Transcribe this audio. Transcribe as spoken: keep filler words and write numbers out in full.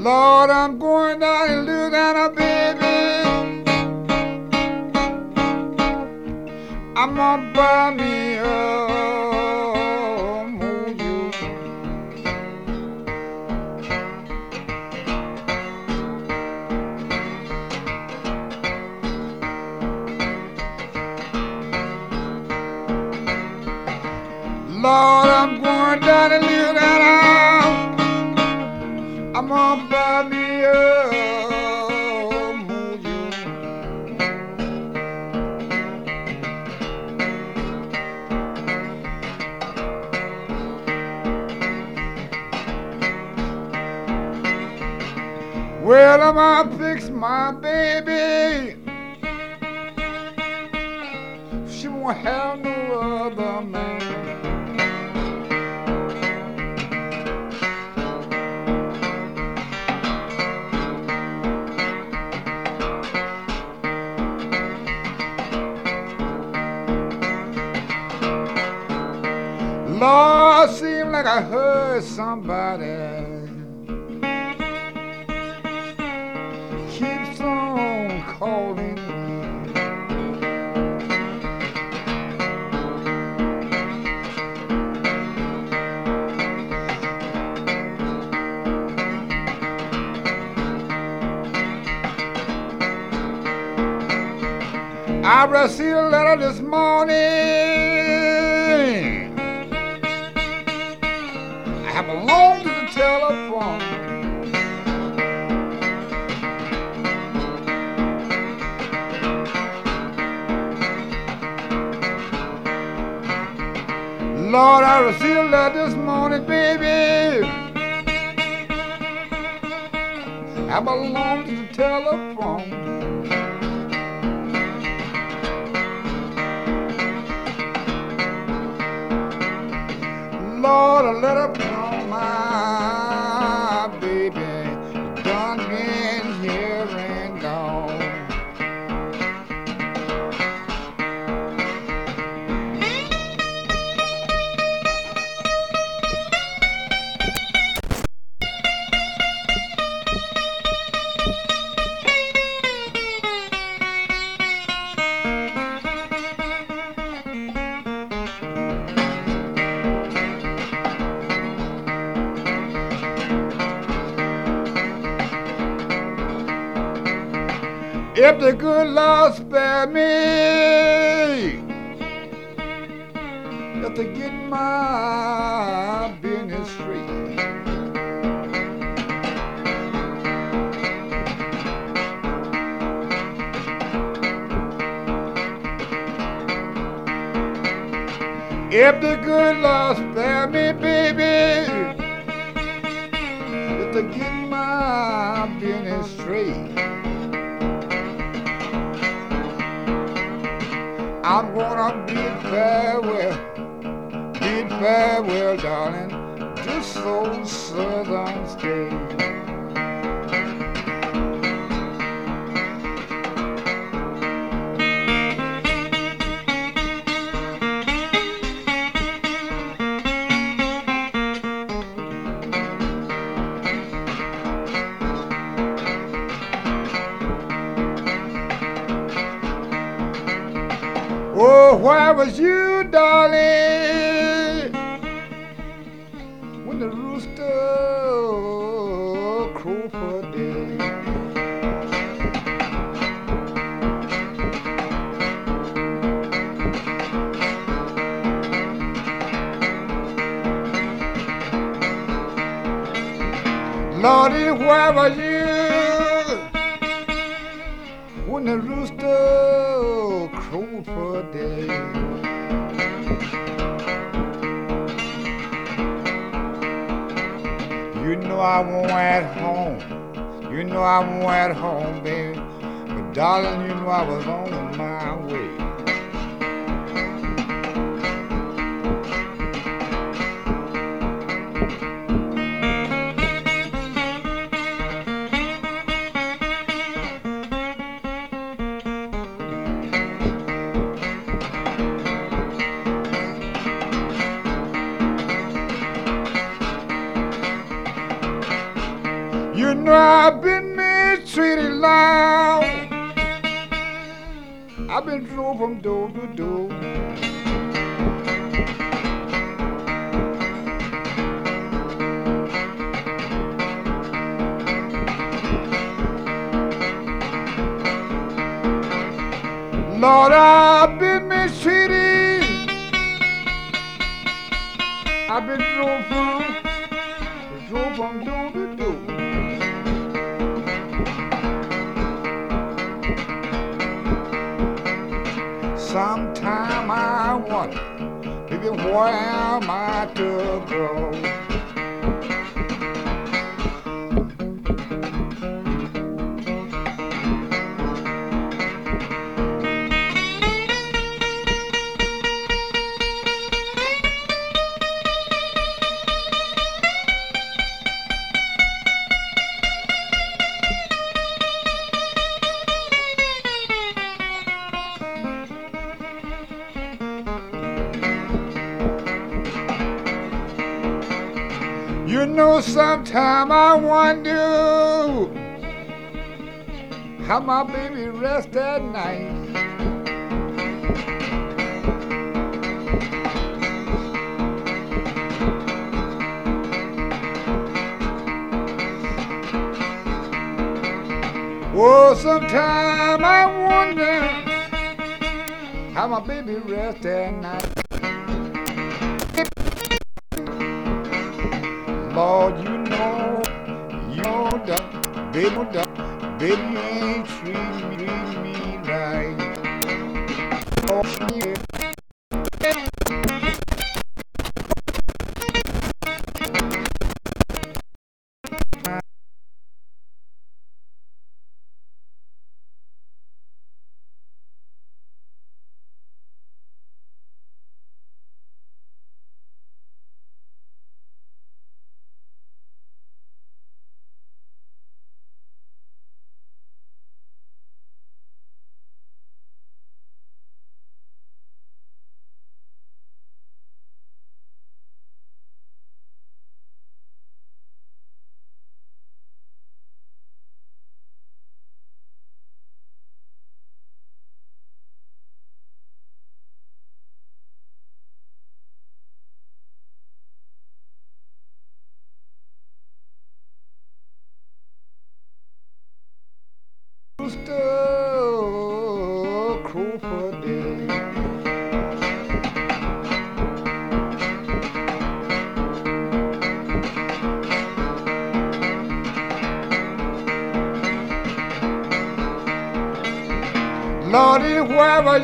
Lord, I'm going down in Louisiana, baby. I'm gonna buy me a mojo. Lord, I'm going down in Louisiana. I'm gonna buy me a mojo. Well, I'm gonna fix my baby. She won't have no other man. Lord, seems like I heard somebody keeps on calling me. I received a letter this morning. I belong to the telephone. Lord, I received a letter this morning, baby. I belong to the telephone. Lord, a letter from my baby done been here and gone. If the good Lord spare me, if to get my business straight, if the good Lord spare me, baby, if to get my business straight, I'm gonna bid farewell, bid farewell, darling, this old southern state. Oh, where was you, darling, when the rooster crowed for day? Lordy, where was you when the rooster crowed for day? You know I won't at home, you know I won't at home, baby, but darling, you know I was on my way. You know I've been mistreated long. I've been drove from door to door. Lord, I've been mistreated. I've been drove from, drove from door to door. Sometime I wonder, baby, where am I to go? You know, sometime I wonder how my baby rests at night. Oh, sometime I wonder how my baby rests at night. Lord, you know, you know that, baby, that, baby ain't treat me, treat me right. Oh, yeah. Rooster crow for day. Lordy, wherever